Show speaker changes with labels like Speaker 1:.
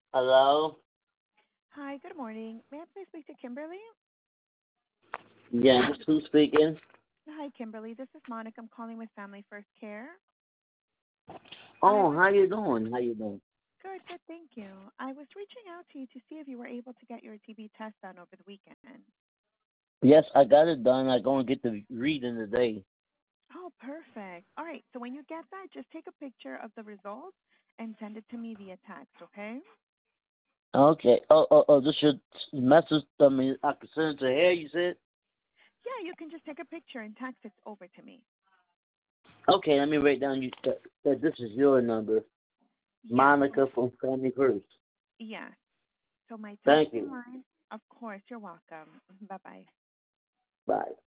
Speaker 1: Hello?
Speaker 2: Hi, good morning. May I please speak to Kimberly?
Speaker 1: Yes, who's speaking?
Speaker 2: Hi, Kimberly. This is Monica. I'm calling with Family First Care. I
Speaker 1: Oh,
Speaker 2: was
Speaker 1: how you doing? How you doing?
Speaker 2: good, good, thank you. I was reaching out to you to see if you were able to get your TB test done over the weekend.
Speaker 1: Yes, I got it done. I going to get the reading today.
Speaker 2: Oh, perfect. All right, so when you get that, just take a picture of the results and send it to me via text, okay?
Speaker 1: Okay. This should message. I mean, I can send it to her. You said.
Speaker 2: Yeah, you can just take a picture and text it over to me.
Speaker 1: Okay, let me write down that this is your number,
Speaker 2: Yes,
Speaker 1: Monica from Family First.
Speaker 2: yes. So my
Speaker 1: Thank
Speaker 2: texting
Speaker 1: you.
Speaker 2: line, of course, you're welcome. Bye bye.
Speaker 1: Bye.